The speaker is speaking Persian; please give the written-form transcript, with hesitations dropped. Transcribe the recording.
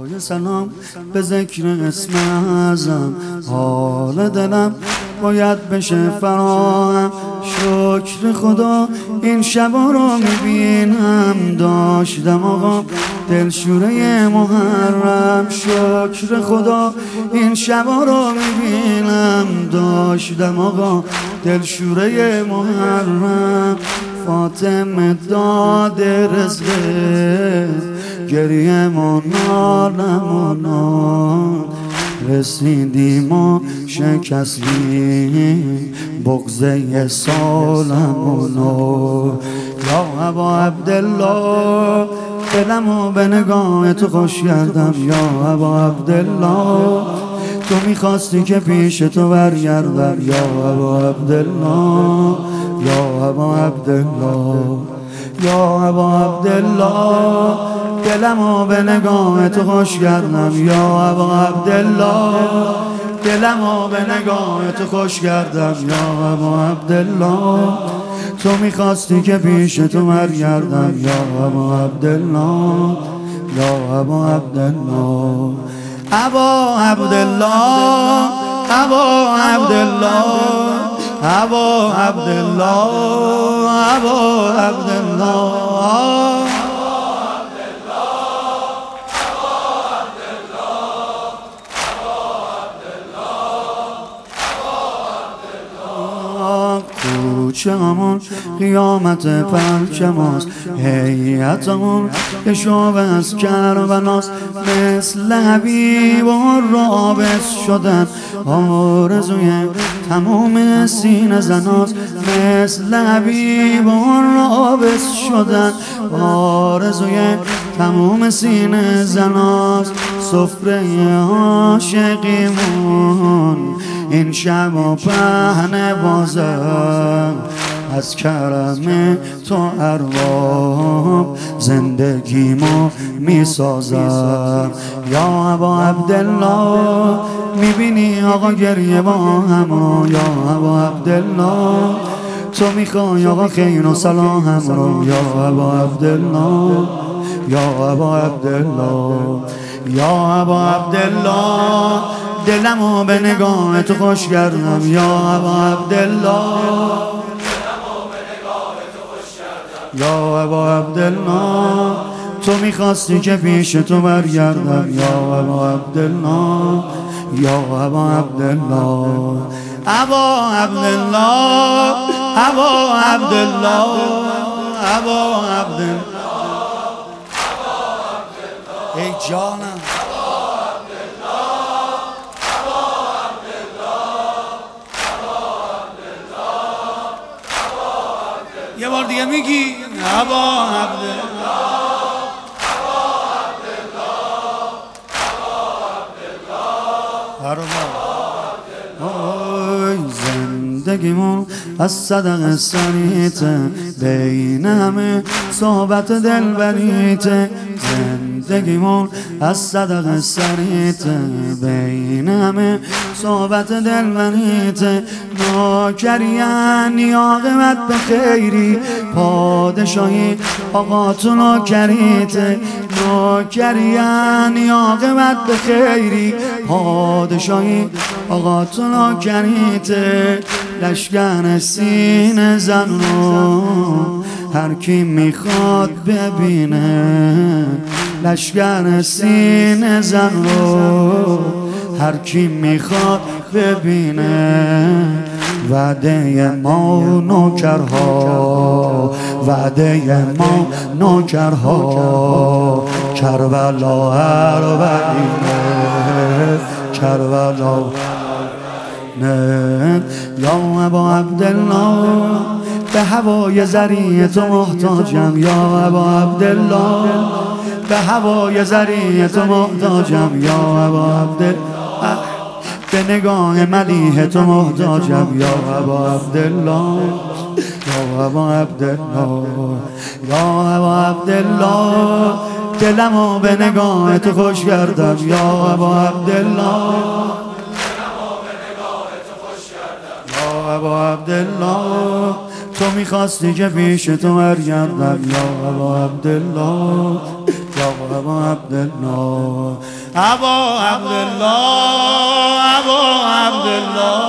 برای سلام به ذکر اسم اعظم حال دلم باید بشه فراهم. شکر خدا این شبا رو میبینم، داشتم آقا دلشوره محرم. شکر خدا این شبا رو میبینم، داشتم آقا دلشوره محرم. فاطمه داد رزقه گریه ما نالمونان، رسیدیم و شکستیم بغضه سالمونو. یا ابا عبدالله دلمو به نگاه تو خوش کردم. یا ابا عبدالله تو میخواستی که پیش تو برگردم. یا ابا عبدالله یا ابا عبدالله یا ابا عبدالله دلمو به نگاه تو خوش کردم. یا ابا عبدالله دلمو به نگاه تو خوش کردم. یا ابا عبدالله تو میخواستی که پیش تو برگردم. یا ابا عبدالله یا ابا عبدالله ابا عبدالله ابا عبدالله ابا عبدالله ابا عبدالله کوچه‌مون قیامت پرچماست، هیئتمون یه شعبه از کربلاست. مثل حبیب و رابط شدن آرزوی تموم سینه زناست. مثل حبیب و رابط شدن آرزوی تموم سینه زناست. سفره عاشقیمون این شب و پهن بازم، از کرم تو ارباب زندگیمو میسازم. یا ابا عبدالله میبینی آقا گریه با همو. یا ابا عبدالله تو میخوای آقا خیر و صلاح رو. یا ابا عبدالله یا ابا عبدالله یا ابا عبدالله دلمو به نگاه تو خوش کردم. یا ابا عبدالله یا ابا عبدالله تو میخواستی که پیش تو برگردم. یا ابا عبدالله یا ابا عبدالله ابا عبدالله ابا عبدالله ابا عبدالله ای جانم یه بار دیگه میگی ابا عبدالله زندگیمون از صدق سریته، بین همه صحبت دلبریته. زندگیمون از صدق سریته، بین همه صحبت دلبریته. نوکریان عاقبت به خیری، پادشاهی آقا تو نوکریته. نوکریان عاقبت به خیری، پادشاهی آقا تو نوکریته. لشکر سینه زن رو هر کی میخواد ببینه. لشکر سینه زن رو هر کی میخواد ببینه. وعده ما نوکرها، وعده ما نوکرها، کربلا اربعینه، کربلا نه. یا ابا عبدالله به هوای زری تو محتاجم. یا ابا عبدالله به هوای زری تو محتاجم. یا ابا عبدالله به نگاه ملیح تو محتاجم. یا ابا عبدالله یا ابا عبدالله یا ابا عبدالله دلمو به نگاه تو خوش کردم. یا ابا عبدالله یا ابا عبدالله تو میخواستی که پیش تو برگردم. یا ابا عبدالله یا ابا عبدالله ابا عبدالله ابا عبدالله